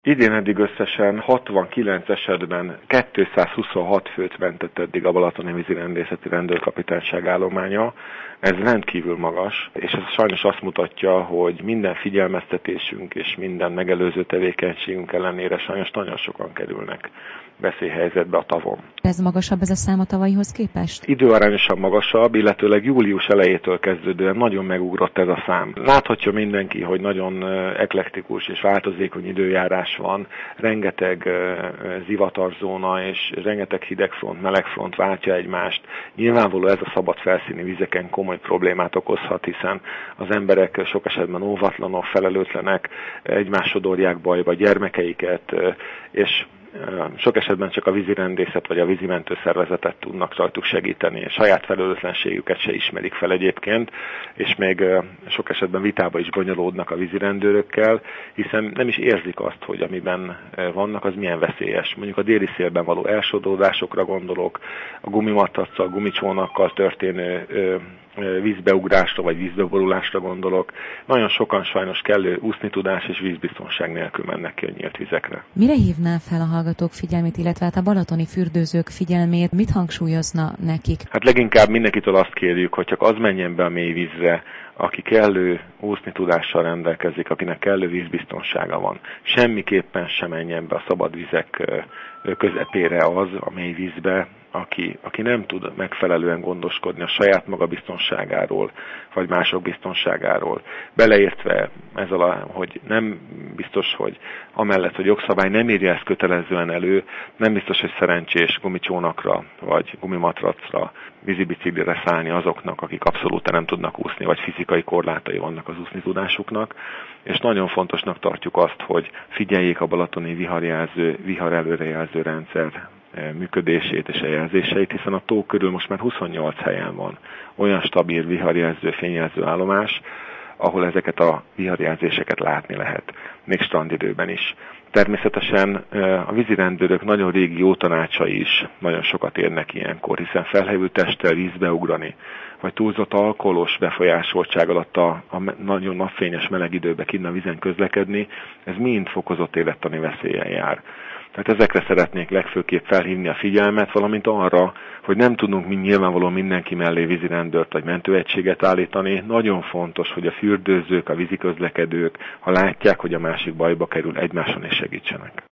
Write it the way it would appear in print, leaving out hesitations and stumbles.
Idén eddig összesen 69 esetben 226 főt mentett eddig a Balatoni Vízirendészeti Rendőrkapitányság állománya. Ez rendkívül magas, és ez sajnos azt mutatja, hogy minden figyelmeztetésünk és minden megelőző tevékenységünk ellenére sajnos nagyon sokan kerülnek veszélyhelyzetbe a tavon. Ez magasabb ez a szám a tavalyihoz képest? Időarányosan magasabb, illetőleg július elejétől kezdődően nagyon megugrott ez a szám. Láthatja mindenki, hogy nagyon eklektikus és változékony időjárás van, rengeteg zivatarzóna és rengeteg hidegfront, melegfront váltja egymást. Nyilvánvaló ez a szabad felszíni vizeken komoly problémát okozhat, hiszen az emberek sok esetben óvatlanok, felelőtlenek, egymás sodorják bajba gyermekeiket, és sok esetben csak a vízirendészet vagy a vízimentő szervezetet tudnak rajtuk segíteni, és saját felelőtlenségüket se ismerik fel egyébként, és még sok esetben vitába is bonyolódnak a vízirendőrökkel, hiszen nem is érzik azt, hogy amiben vannak, az milyen veszélyes. Mondjuk a déli szélben való elsodródásokra gondolok, a gumimatracccal, gumicsónakkal történő vízbeugrásra vagy vízbeborulásra gondolok. Nagyon sokan sajnos kellő úszni tudás és vízbiztonság nélkül mennek ki a nyílt vizekre. Mire hívná fel a hallgatók figyelmét, illetve hát a balatoni fürdőzők figyelmét, mit hangsúlyozna nekik? Hát leginkább mindenkitől azt kérjük, hogy csak az menjen be a mély vízre, aki kellő úszni tudással rendelkezik, akinek kellő vízbiztonsága van. Semmiképpen sem menjen be a szabad vizek közepére az, a mély vízbe, aki nem tud megfelelően gondoskodni a saját maga biztonságáról, vagy mások biztonságáról. Beleértve ezzel, hogy nem biztos, hogy amellett, hogy jogszabály nem írja ezt kötelezően elő, nem biztos, hogy szerencsés gumicsónakra, vagy gumimatracra, vízibiciklire szállni azoknak, akik abszolút nem tudnak úszni, vagy fizikai korlátai vannak az úszni tudásuknak. És nagyon fontosnak tartjuk azt, hogy figyeljék a balatoni vihar előrejelző rendszer működését és eljelzéseit, hiszen a tó körül most már 28 helyen van olyan stabil viharjelző, fényjelző állomás, ahol ezeket a viharjelzéseket látni lehet, még strandidőben is. Természetesen a vízirendőrök nagyon régi jó tanácsai is nagyon sokat érnek ilyenkor, hiszen felhevült testtel vízbe ugrani, vagy túlzott alkoholos befolyásoltság alatt a nagyon napfényes meleg időbe kinn a vízen közlekedni, ez mind fokozott élettani veszélyen jár. Tehát ezekre szeretnék legfőképp felhívni a figyelmet, valamint arra, hogy nem tudunk nyilvánvalóan mindenki mellé vízirendőrt vagy mentőegységet állítani. Nagyon fontos, hogy a fürdőzők, a víziközlekedők, ha látják, hogy a másik bajba kerül, egymáson is segítsenek.